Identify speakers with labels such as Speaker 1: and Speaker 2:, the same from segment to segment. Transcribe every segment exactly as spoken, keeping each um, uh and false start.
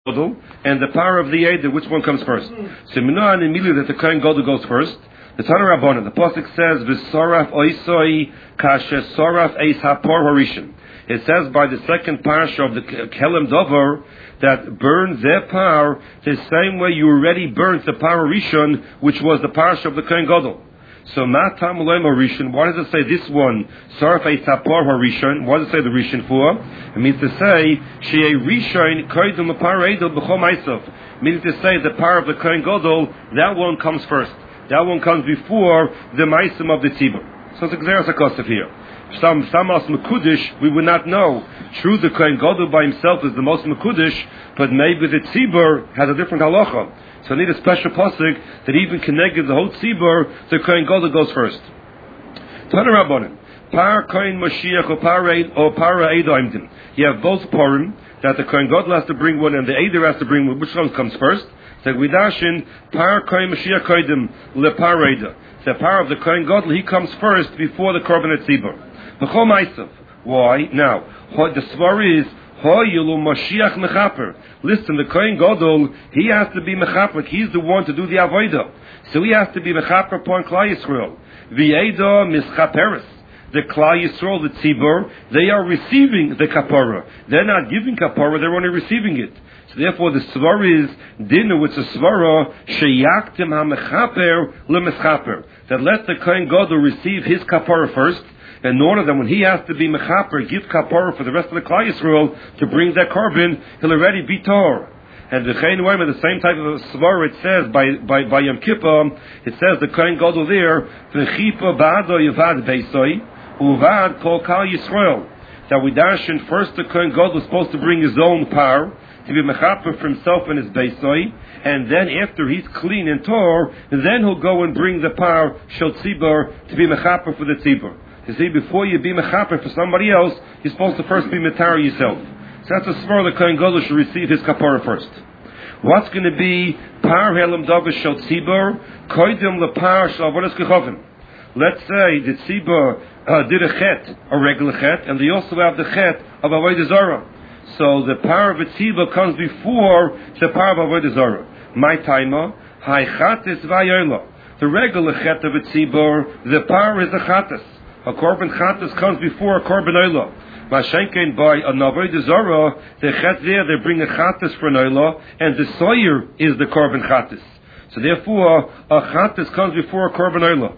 Speaker 1: Gadol and the power of the Eidah, which one comes first? So Minah and immediately that the Kohen Gadol goes first. The Tana Rabbanan, the pasuk says, "V'soraf oisoi kasher soraf eis hapor harishin." It says by the second parsha of the Kelem Dover that burns their power the same way you already burnt the power Rishon, which was the parsha of the Kohen Gadol. So Matam Loim Rishon. Why does it say this one? Soraf eis hapor harishon. Why does it say the Rishon for? It means to say Shei Rishon koydem lepar Eidah b'chol ma'asav. Meaning to say the power of the Kohen Gadol, that one comes first. That one comes before the Maisim of the Tzibur. So it's a Gzeras HaKosef here. Some some else Mekudish, we would not know. True, the Kohen Gadol by himself is the most Mekudish, but maybe the Tzibur has a different halacha. So I need a special pasuk that even connected the whole Tzibur, the Kohen Gadol goes first. Tana Rabbanan, Par Kohen Mashiach or Par or Para Eidah. You have both Purim that the Kohen Gadol has to bring one and the Eidah has to bring one. Which one comes first? So we dash in Par Kohen Mashiach Koydim Le Par Eidah. The power of the Kohen Gadol, he comes first before the Korban Tzibur. B'chol Ma'asav. Why? Now, the svar is Hoyulu Mashiach Mechaper. Listen, the Kohen Gadol, he has to be Mechaper. He's the one to do the Avodah. So he has to be Mechaper upon Klal Yisrael. V'Eidah Mischaperes. The Klal Yisrael, the Tzibur, they are receiving the Kapara. They're not giving Kapara, they're only receiving it. So therefore the Svar is dinner with the Svara Sheyaktim HaMechaper LeMeschaper. That let the Kohen Gadol receive his Kapara first, in order that when he has to be Mechaper, give Kapara for the rest of the Klal Yisrael to bring that carbon, he'll already be Tor. And the Chayin Waim, the same type of Svar, it says by by by Yom Kippur, it says the Kohen Gadol there, V'chipa ba'ado yavad beisoi, uvad kol Kal Yisrael. That we dash in first the Kohen Gadol is supposed to bring his own power, to be mechaper for himself and his beisoi, and then after he's clean and tor, then he'll go and bring the power shel tzibur to be mechaper for the tzibur. You see, before you be mechaper for somebody else, you're supposed to first be metar yourself. So that's a svar the Kohen Gadol should receive his kapara first. What's going to be par helam davar shel tzibur koydem lepar shel avodas kechavim? Let's say the tzibur uh, did a chet, a regular chet, and they also have the chet of avodah zarah. So the power of a tzibur comes before the power of avodah zarah. My timer, hay chatis vayola. The regular chet of a tzibur, the power is a chatis. A korban chatis comes before a korban oila. Mashenkein by a avodah zarah, the chet there they bring a chatis for an oila, and the soyer is the korban chatis. So therefore, a chatis comes before a korban oila.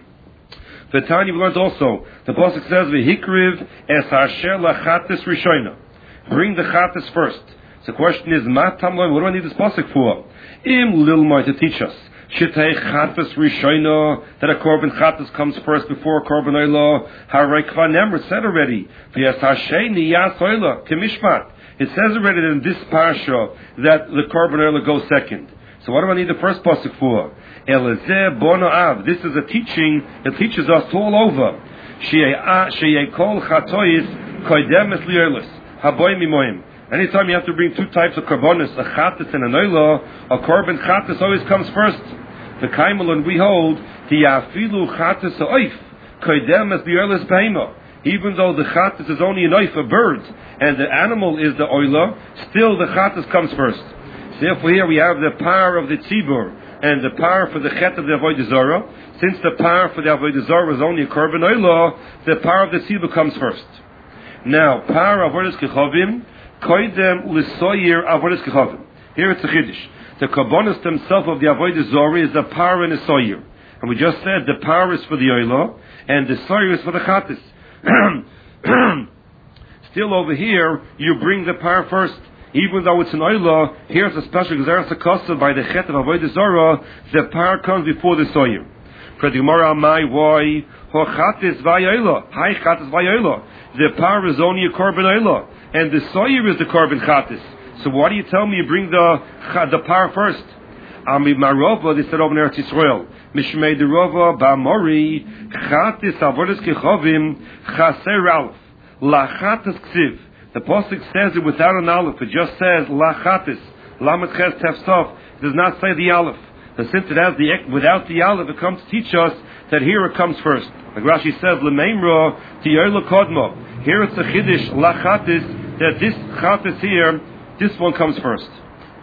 Speaker 1: The Tanya we learned also. The pasuk says v'hikriv es hasher lachatis rishona. Bring the chatas first. So the question is, what do I need this pasuk for? Im lilmai to teach us. Shitei chatas rishayna, that a korban chatas comes first before a korban oila. Haray kvanem, it's said already. V'yas hasheni yas oila kemishpat. It says already in this parsha that the korban oila goes second. So what do I need the first pasuk for? Elazeh bono av. This is a teaching that teaches us all over. Sheyei kol chatois koidemes liolis. Anytime you have to bring two types of karbonis, a chatas and an oila, a korban chatas always comes first. The kaimelon we hold, the afilu chatas oif, koidem as the oilas behema. Even though the chatas is only an oif, a bird, and the animal is the oila, still the chatas comes first. So therefore here we have the power of the tzibur, and the power for the chet of the avodah zarah. Since the power for the avodah zarah is only a korban oila, the power of the tzibur comes first. Now, power avodas kechavim, koidem l'soyer avodas kechavim. Here it's a chiddush. The karbonos themselves of the avodah zarah is a power and a soyer. And we just said the power is for the oila, and the soyer is for the chatas. Still over here, you bring the power first. Even though it's an oila, here's a special Gzeras HaKosef by the chet of avodah zarah, the power comes before the soyer. For the Gemara, my why, ho chatas vayoila, hi chatas vayoila. The power is only a korban oila, and the soyer is the korban chatis. So why do you tell me you bring the the power first? Ami marova, they said over in Eretz Yisrael. Mishmei derova ba'mori chatis avodas kechavim chaser alf la chatis ksiv. The pasuk says it without an aleph. It just says la chatis lamet ches tefsof. It does not say the aleph. But since it has the without the aleph, it comes to teach us that here it comes first. Like Rashi says, l'meimra tiyoyla kodmo. Here it's a chiddush lachatis that this chatis here, this one comes first.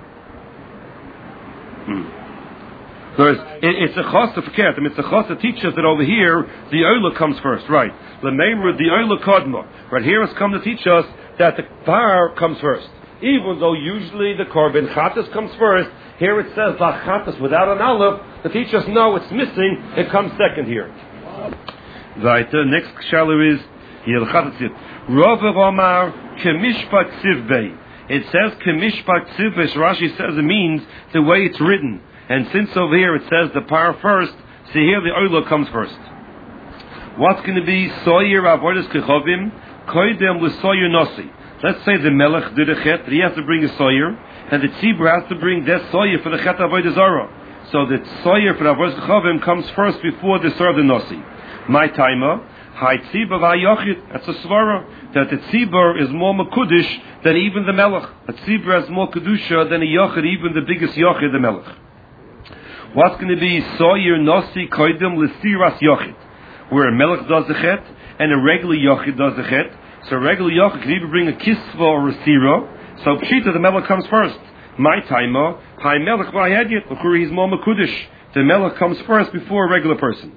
Speaker 1: Hmm. So it's, it, it's a chos of ket. I mean, it's a chos that teaches that over here the oila comes first, right? L'meimur the oila kodma. Right here has come to teach us that the par comes first, even though usually the korban chatas comes first. Here it says la chatas without an aleph. To teach us no, it's missing. It comes second here. Right. The next shalu is yelchatzit. Rov Omar kemishpat sivbei. It says kemishpat sivbei. Rashi says it means the way it's written. And since over here it says the par first, see here the oila comes first. What's going to be soyer avodas kechovim koidem l'soyer nosi? Let's say the melech did a chet, he has to bring a soyer, and the tzibur has to bring that soyer for the chet avodah zara. So the soyer for the avodas kechovim comes first before the soyer of the nosi. My timer, hai tzibur v'ayochid. That's a svara that the tzibur is more mekudish than even the melech. A tzibur has more kedusha than a yochid, even the biggest yochid, the melech. What's going to be soyer nosi koidem l'siras yochid, where a melech does the chet and a regular yochid does the chet. So a regular yochid can even bring a kisva or a sira. So pshita, the melech comes first. My timer, hi melech v'ayedyet, where he's more mekudish. The melech comes first before a regular person.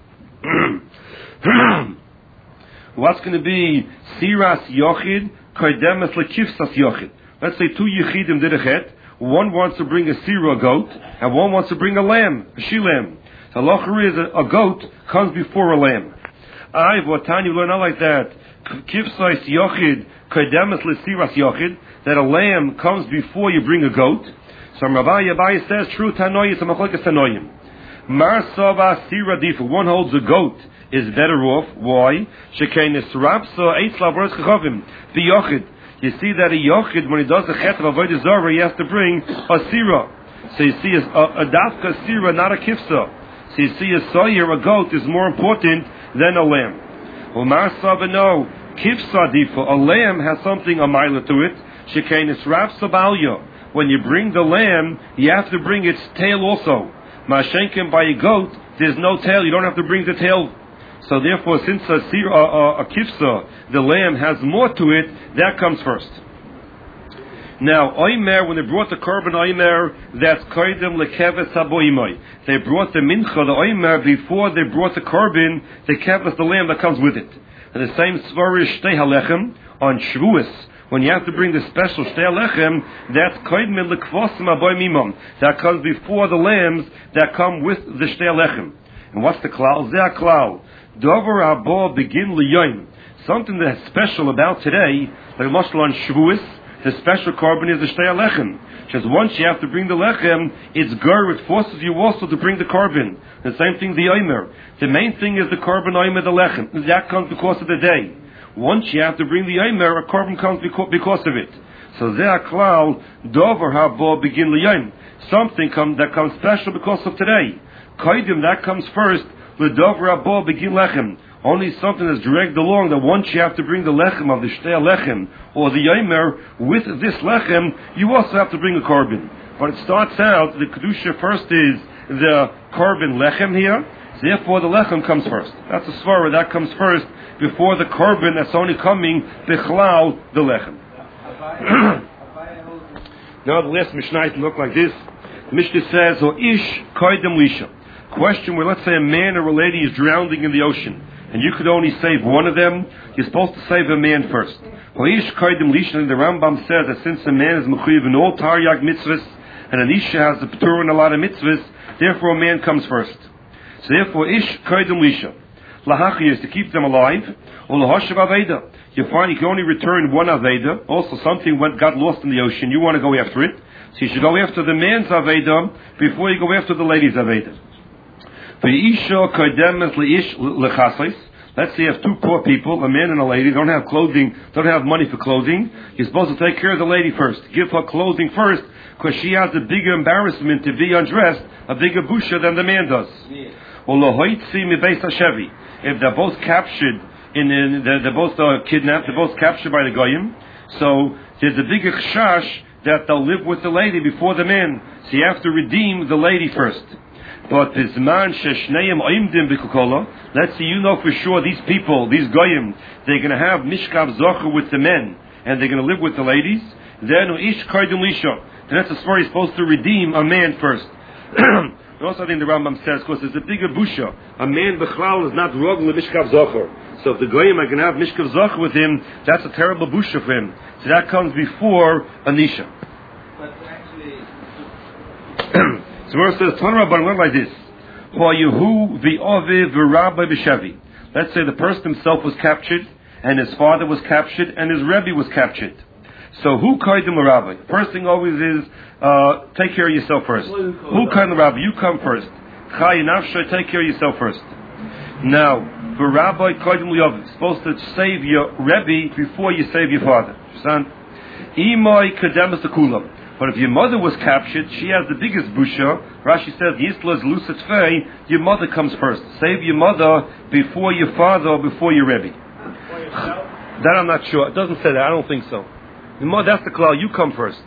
Speaker 1: What's going to be siras yochid koidemes lekifsas yochid? Let's say two yichidim did a chet. One wants to bring a sira goat, and one wants to bring a lamb, a she lamb. The halacha is a, a goat comes before a lamb. I, Vatani, learn not like that. Kifsais yochid kodemes lesiras yochid, that a lamb comes before you bring a goat. So Rabbi Abai says true tanoyim, so machlokes tanoyim. Mar sava sira difu. One holds a goat is better off. Why? Shekenis rapsa eitz lavros kechavim the yochid. You see that a yochid, when he does the chet of avodah zarah, he has to bring a sira. So you see a, a dafka sira, not a kifsa. So you see a soyer, a goat, is more important than a lamb. Umar sabano kifsa difa. A lamb has something a mila to it. Shekenis raf sabalya. When you bring the lamb, you have to bring its tail also. Mashenkim, by a goat, there's no tail. You don't have to bring the tail. So therefore, since a, sir, a, a, a kifsa, the lamb has more to it, that comes first. Now, oimer, when they brought the korban oimer, that's koidem lekeves haboimoy. They brought the mincha, the oimer, before they brought the korban, the keves, the lamb that comes with it. And the same svarish shtei halechem on Shavuos, when you have to bring the special shtei halechem, that's koidem lekvosim haboimimam. That comes before the lambs that come with the shtei halechem. And what's the klal? Zeh klal. Dover habo begin liyoim. Something that's special about today, like mashal on Shavuos, the special korban is the shtei halechem. Because once you have to bring the lechem, it's gur, it forces you also to bring the korban. The same thing, the oimer. The main thing is the korban oimer, the lechem. That comes because of the day. Once you have to bring the oimer, a korban comes because of it. So zeh klal, dover habo begin liyoim. Something come, that comes special because of today. Koidim, that comes first. L'dover habo begin lechem. Only something that's dragged along, that once you have to bring the lechem of the shtei lechem or the yomer with this lechem, you also have to bring a korban. But it starts out, the kedusha first is the korban lechem here, therefore the lechem comes first. That's a svara, that comes first before the korban that's only coming bichlal the lechem. Now the last Mishnah look like this. The Mishnah says, "O ish koidem lisha." Question where, let's say, a man or a lady is drowning in the ocean, and you could only save one of them. You're supposed to save a man first. Hoish koidem lisha. And the Rambam says that since a man is mechuyev in all taryag mitzvahs, and an isha has the p'tur in a lot of mitzvahs, therefore a man comes first. So therefore, ish koidem lisha. Lahachi is to keep them alive. Or lahashav aveda. You find you can only return one aveda. Also, something went got lost in the ocean. You want to go after it. So you should go after the man's aveda before you go after the lady's aveda. Let's say you have two poor people, a man and a lady, don't have clothing, don't have money for clothing. You're supposed to take care of the lady first. Give her clothing first, because she has a bigger embarrassment to be undressed, a bigger busha than the man does. If they're both captured, in, in they're, they're both uh, kidnapped, they're both captured by the goyim, so there's a bigger chash that they'll live with the lady before the man. So you have to redeem the lady first. But this man sheshneim oimdim b'kukola. Let's see, you know for sure these people, these goyim, they're going to have mishkav zocher with the men, and they're going to live with the ladies. Then ish koidem lisha. And that's the story. He's supposed to redeem a man first. And also, I think the Rambam says, because there's a bigger busha. A man b'chlal is not rogel mishkav zocher. So if the goyim are going to have mishkav zocher with him, that's a terrible busha for him. So that comes before anisha.
Speaker 2: But actually,
Speaker 1: so where it says, Ton Rabban went like this: Hoyehu v'oviv v'rabbi b'shevi. Let's say the person himself was captured, and his father was captured, and his rebbe was captured. So who kaidim l'rabbi? First thing always is uh, take care of yourself first. Who kaidim l'rabbi? You come first. Chay nafshay, take care of yourself first. Now, for rabbi kaidim l'yav, supposed to save your rebbe before you save your father. Understand? Imay kademas akulam. But if your mother was captured, she has the biggest busha. Rashi says, Yislas lucet fei, your mother comes first. Save your mother before your father or before your rebbe. That I'm not sure. It doesn't say that. I don't think so. The mother, that's the klal. You come first.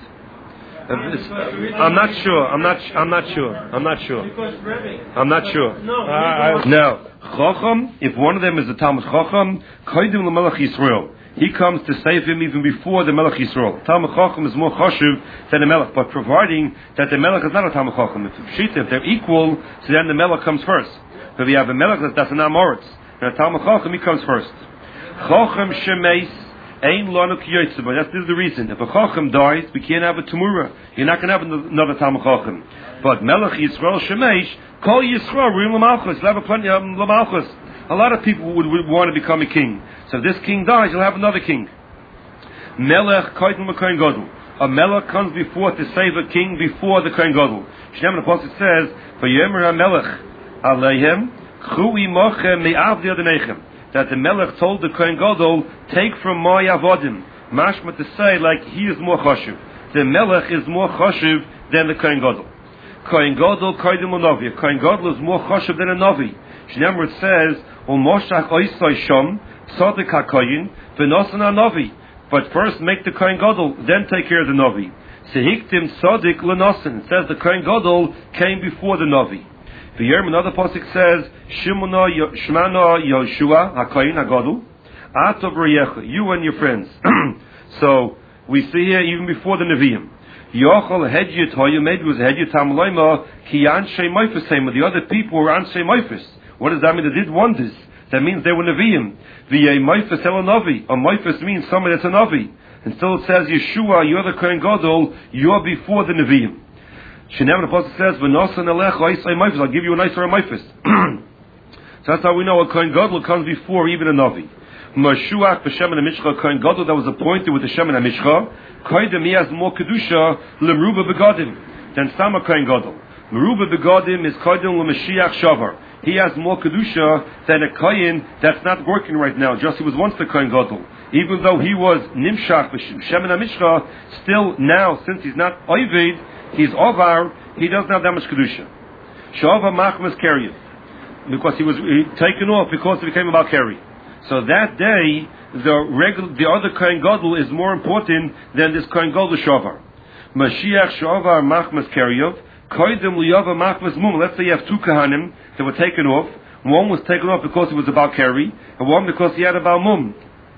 Speaker 1: I'm not sure. I'm not. I'm not sure. I'm not sure. I'm not sure.
Speaker 2: No.
Speaker 1: Now, Chacham, if one of them is a Talmud Chacham, Kaidim l'Melech Yisrael. He comes to save him even before the Melech Yisrael. Talmud Chacham is more chashuv than the Melech, but providing that the Melech is not a Talmud Chacham. If, if they're equal, so then the Melech comes first. But if you have a Melech, that's an Amoritz. And a Talmud Chacham, he comes first. Chacham shemeis ein lanu kiyotzeh. But that's this is the reason. If a Chacham dies, we can't have a Tumura. You're not going to have another Talmud Chacham. But Melech Yisrael shemeis, call Yisrael real l'malchus. You'll have a plenty of l'malchus. A lot of people would, would want to become a king. So if this king dies, you'll have another king. Melech kaidim l'kohen gadol. A melech comes before to save a king before the kohen gadol. Shneim the Apostle says, "Vayomer hamelech aleihem chui mochem me'avdi adonechem." That the melech told the kohen gadol, "Take from my avodim." Mashma to say, like he is more chashuv. The melech is more chashuv than the kohen gadol. Kohen gadol kaidim l'navi. Kohen gadol is more chashuv than a navi. Shneim it says, "Umoshach oisai shom tzaddik hakoyin v'nosan hanavi." But first make the kohen gadol, then take care of the navi. Sehiktim tzaddik l'nosan. It says the kohen gadol came before the navi. The Yerm another pasuk says, "Shimona Shmana Yoshua hakoyin hagadol atov reyecha." You and your friends. So we see here even before the Nevi'im. Yochel hedjit hoyu, maybe it was hedjit hamloima ki anshe moifus. The other people were anshe moifus. What does that mean? They did wonders. That means they were Nevi'im. V'yei moifus el navi. A moifus means somebody that's a navi. And still it says Yeshua, you're the kohen gadol, you're before the Nevi'im. Shneim the Apostle says, "V'nosan elech oisai moifus." I'll give you a nicer moifus. So that's how we know a kohen gadol comes before even a navi. Mashuach b'shem and Mishcha, kohen gadol that was appointed with the Shem and Mishcha. Koydem he has more kedusha l'meruba begadim than Sama kohen gadol. Meruba begadim is koydem l'mashiach shavar. He has more kedusha than a kohen that's not working right now. Just he was once the kohen gadol. Even though he was nimshach b'shem and Mishcha, still now since he's not oived, he's ovar. He doesn't have that much kedusha. Shavar machmas keriyah, because he was he, taken off because he became about keri. So that day, the regular, the other kohen gadol is more important than this kohen gadol shavar. Mashiach shavar machmas keriyah. Koydem liyava machmas mum. Let's say you have two kahanim that were taken off. One was taken off because he was about keri, and one because he had about mum.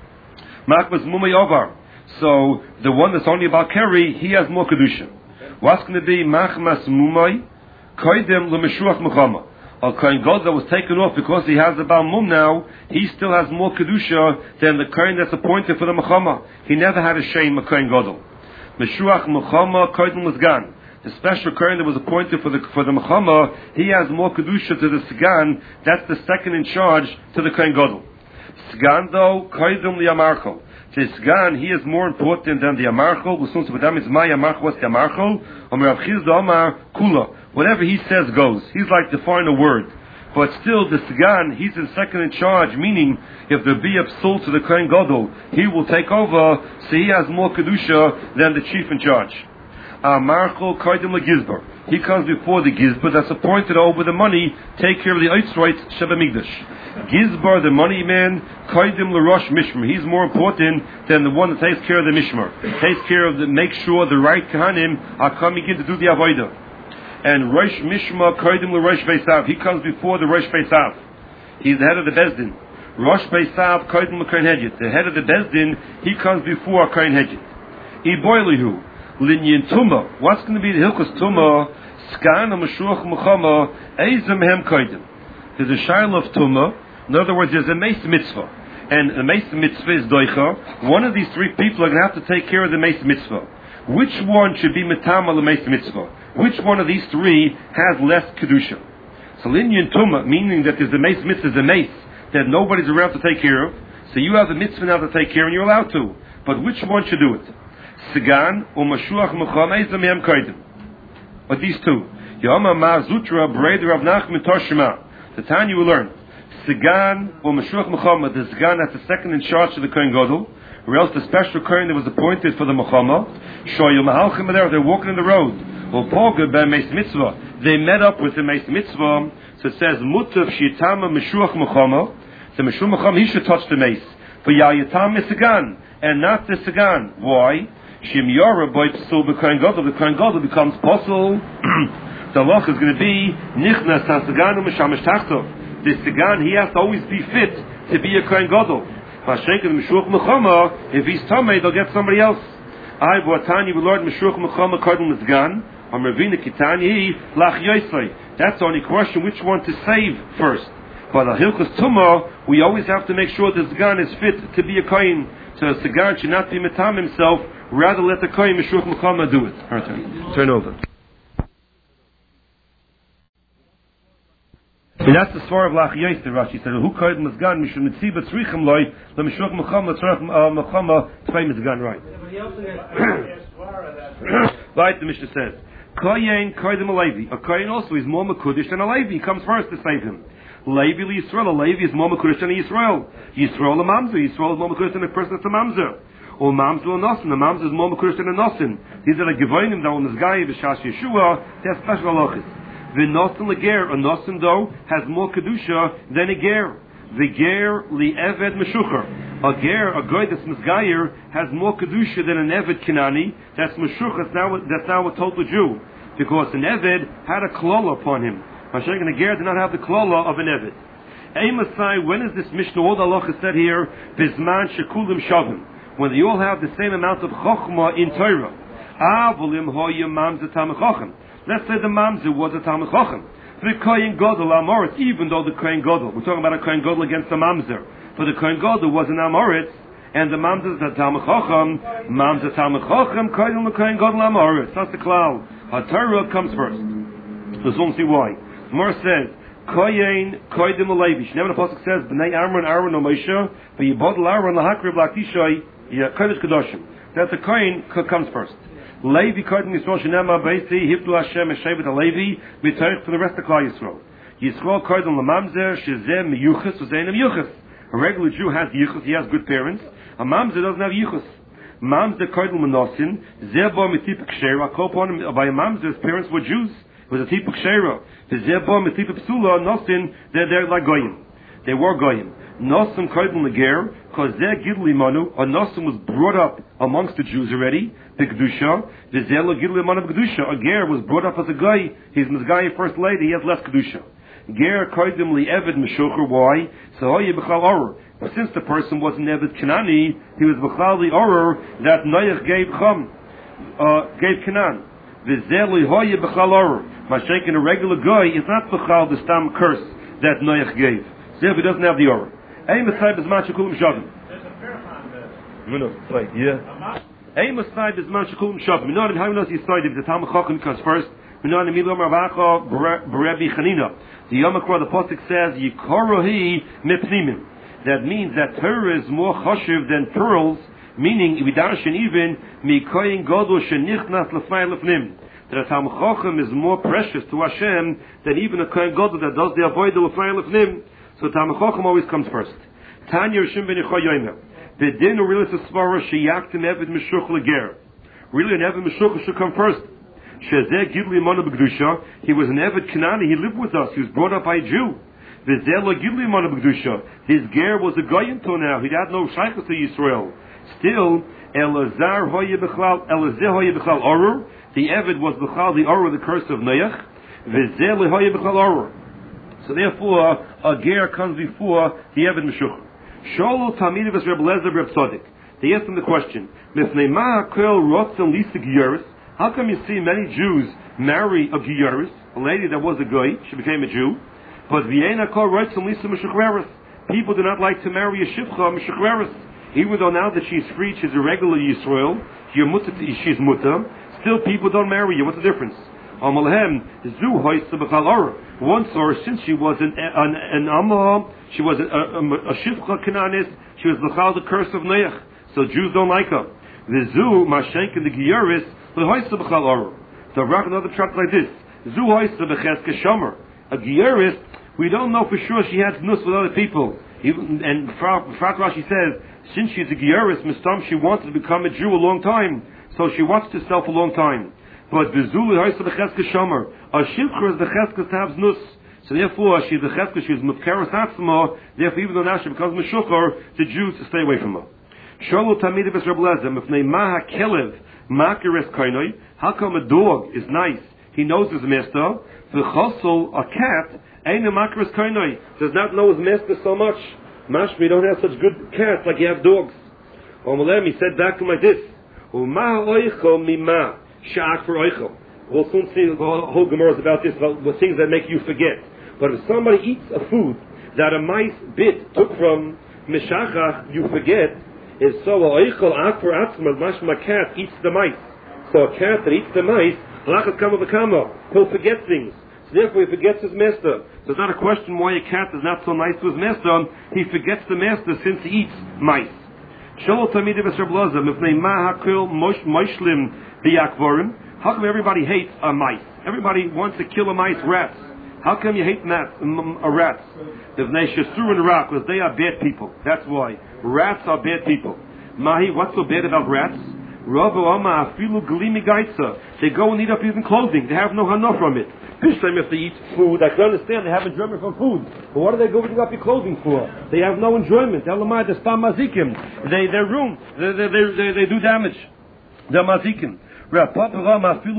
Speaker 1: Machmas mum yovar. So the one that's only about keri, he has more kedusha. What's going to be machmas mumay? Koydem lemeshuach mechama. A kohen gadol that was taken off because he has about mum now, he still has more kedusha than the kohen that's appointed for the mechama. He never had a shame a kohen gadol. Meshuach mechama koydem l'sgan. The special kohen that was appointed for the for the mechama, he has more kedusha to the sgan. That's the second in charge to the kohen gadol. Sgan though koydem liyamarchol. The sgan he is more important than the amarchol. What's my amarchol? What's the amarchol? Omer Rav Chizda Omar kula. Whatever he says goes. He's like the final word. But still, the Sgan, he's in second in charge, meaning if there be a psul to the Kohen Gadol, he will take over, so he has more Kedusha than the chief in charge. Amarchol Koidim LeGizbar. He comes before the Gizbar that's appointed over the money, take care of the Eitzroit Sheba Migdash. Gizbar, the money man, Koidim LeRosh Mishmar. He's more important than the one that takes care of the Mishmar. Takes care of the, make sure the right Kahanim are coming in to do the Avodah. And Rosh Mishma Koidim LeRosh Beisav. He comes before the Rosh Beisav. He's the head of the Bezdin. Rosh Beisav Koidim LeKohen Hedjit. The head of the Bezdin, he comes before Kohen Hedjit. Iboilihu Linyin Tumah. What's going to be the Hilchos Tumah? Skan Mashuach Muchama Eizem Hem Koidim. There's a Shaila of Tumah. In other words, there's a Meis Mitzvah. And the Meis Mitzvah is Doicha. One of these three people are going to have to take care of the Meis Mitzvah. Which one should be Metama the Meis Mitzvah? Which one of these three has less Kedusha? So Linyan Tumah, meaning that there's a Meis Mitzvah, the Meis, that nobody's around to take care of. So you have the Mitzvah now to take care, and you're allowed to. But which one should do it? Sigan or Mashuach Mucham Eizem Hem Koidim. But these two. Yama Ma Zutra Breder Rav Nachman Toshima. The time you will learn. Sigan or Mashuach Muhammad, the Sigan that's the second in charge of the Kohen Gadol, or else the special Kohen that was appointed for the Muhammad. Shoyu Mahalchim there, they're walking in the road. Or Poga Ben Meis Mitzvah. They met up with the Meis Mitzvah. So it says Mutav Shitama Mashuach Muhammad. So Mashuach Muhammad, he should touch the Meis. For Yayatam is Sigan, and not the Sigan. Why? Shim Yora Boy Psul the Kohen Gadol. The Kohen Gadol becomes Posel. The loch is going to be Nichnas Hasaganu Mishamish Tachtov. The Sigan, he has to always be fit to be a Kohen Gadol. If he's Tomei, they'll get somebody else. I Boatani, the Lord Meshuach Mechama Kardon Sigan. I'm Ravina Kitani Lach Yosei. That's the only question: which one to save first? But the Hilchos Tumah, we always have to make sure the Sigan is fit to be a Kohen. So the Sigan should not be Metam himself. Rather, let the Kohen Meshuach Mechama do it. Our turn. Turn over. And that's the story of Lach Yosei. Rashi said, "Who koyed Mizgan? Mishum mitziba tzrichim loy lemishuach mechama tzrach mechama tvei Mizgan." Right. Right. The Mishnah says, "Koyen koydem a Levi." A koyen also is more mekudesh than a Levi. He comes first to save him. Levi li Yisrael. A Levi is more mekudesh than a Yisrael. Yisrael a mamzer. Yisrael is more mekudesh than a person that's a mamzer. Or mamzer a nosin. A mamzer is more mekudesh than a nosin. These are the gevonim that on this guy b'shas Yeshua. They have special halachas. The nosin leger, a nosin though has more kedusha than a ger. The ger li eved meshucher. A ger, a guy that's misgayer, has more kedusha than an eved kinani. That's meshucher. That's now that's now a total Jew, because an eved had a klola upon him. Mashiach and a ger did not have the klola of an eved. Eimasai, when is this Mishnah? All the halacha said here, bisman shekulim shavim, when they all have the same amount of chokhmah in Torah. Avolim hoyim mamzeh tamei chacham. Let's say the mamzer was a Talmid Chacham. The Kohen Gadol Amoritz, even though the Kohen Gadol, we're talking about a Kohen Gadol against the mamzer. For the Kohen Gadol was an Amoritz, and the mamzer is a Talmid Chacham. Mamzer Talmid Chacham, Kohen the Kohen Gadol Amoritz. That's the klal. HaTorah comes first. Let's all see why. The Gemara says, Kohen Koydim Levi. Never the pasuk says, Bnei Aaron Aaron O Moshe, but Yibodel Aaron LaHakrib Laktishay Kodesh Kedoshim. That the Kohen comes first. Levi Kodim Yisrael Shenema Beisi Hifdu Hashem Eshevet HaLevi B'Torich for the rest of Klal Yisrael. Yisrael Kodim LaMamzer Shezeh Miyuchas Uzein Miyuchas. A regular Jew has Yichus, he has good parents. A Mamzer doesn't have Yichus. Mamzer Kodim Menosin Zebo Mitipik Shera. Call upon him by a Mamzer. His parents were Jews. It was a Tipik Shera. The Zebo Mitipik Psula Nosin. They're they're like Goyim. They were Goyim. Nosim Kodim Leger. Because their Gidli Manu, a Nosim was brought up amongst the Jews already. The Kedusha, the Zelo Gidli Manu Kedusha. A Ger was brought up as a guy. He's Mizgai first lady. He has less Kedusha. Ger Kodim Li Eved Meshucher. Why? So Hoye B'chal Oror. But since the person wasn't Eved Kanani, he was B'chal the Oror that Noach gave Chum, uh, gave Canaan. The Zelo Hoye B'chal Oror. Mashiach in a regular guy is not B'chal the Stam curse that Noach gave. So if he doesn't have the Oror. Ein Masai Bizman Shekulim Shavim.
Speaker 2: There's a Fairmont there.
Speaker 1: Minute, wait, yeah. Ein Masai Bizman Shekulim Shavim. Minot, how knows Yisrael if the Talmid Chacham comes first? Minot, and Milo Marvacha Berebi Chanina. The Yom Kippur, the pasuk says Yikorohi Mepnimin. That means that Torah is more chashiv than pearls, meaning Vidarshin even Mikoyin Gadol Shenichnas Lefnei Lefnim. That a Talmid Chacham is more precious to Hashem than even a Kohen Gadol that does the avoid the Lefnei Lefnim. So Talmid Chacham always comes first. Tanya Rishim ben Yechoy Yomer. The din or really is a svara sheyaktim eved meshuch leger. Really an eved meshuch should come first. Shezeh gidli mana b'kedusha. He was an eved Kanani. He lived with us. He was brought up by a Jew. V'zeh lo gidli mana b'kedusha. His ger was a goy until now. He had no shaykhus to Yisrael. Still, Elazar hoye b'chlal Elazeh hoye b'chlal orur. The eved was b'chlal the orur, the curse of Noach. V'zeh lo hoye b'chlal orur. So therefore, a ger comes before the Eved Meshuch. Sholu Talmidim Rebbe Lezer Reb Tzaddik. They asked him the question: Mifnei ma kol rotzen lisig yeres How come you see many Jews marry a Giyaris, a lady that was a goy, she became a Jew, but Vienna called right some Lisa Meshachreris. People do not like to marry a Shivcha Meshachreris. Even though now that she's free, she's a regular Yisrael, she's mutter, still people don't marry you. What's the difference? One source, since she was an an, an Amma, she was a, a, a Shivcha Canaanist, she was l'chal the curse of Neach, so Jews don't like her. The Zu Mashenk and the Giyaris the hoysa b'chal or. So Rav another tract like this. Zu hoysa b'cheska shomer. A Giyaris, we don't know for sure she had nus with other people. Even, and Frat Rashi says, since she's a Giyaris, Mistam, she wanted to become a Jew a long time, so she watched herself a long time. But the Zu hoysa b'cheska shomer. A Shivcha is the cheska to have nus. So therefore, she's the cheska, she's mufkeres atzma. Therefore, even though now she becomes meshuchar, the Jews to stay away from her. Sholo Tamid B'Reb Lezer, Mifnei Maha Kelev, Makeres Kainoi. How come a dog is nice? He knows his master. V'chosol, a cat, Ein Makeres Kainoi, does not know his master so much. Mashmi, don't have such good cats like you have dogs. Omalem, he said back to him like this. U'maha oicho mima, sha'ak for oicho. We'll soon see the whole Gemara is about this, about things that make you forget. But if somebody eats a food that a mice bit took from Meshachach, you forget, is so a oichel ak for atzma, mashma cat eats the mice. So a cat that eats the mice, lachat kama v'kama, he'll forget things. So therefore he forgets his master. So it's not a question why a cat is not so nice to his master. He forgets the master since he eats mice. Sholo tamid v'Reb Lezer, mifnei ma hakil moshlim b'yakvorim. How come everybody hates a mice? Everybody wants to kill a mice, rats. How come you hate gnats, um, uh, rats? Because they are bad people. That's why. Rats are bad people. Mahi, what's so bad about rats? They go and eat up even clothing. They have no hana from it. This time if they eat food, I can understand they have enjoyment from food. But what are they going up your clothing for? They have no enjoyment. They, they're ruined. They, they, they, they, they do damage. They're mazikim.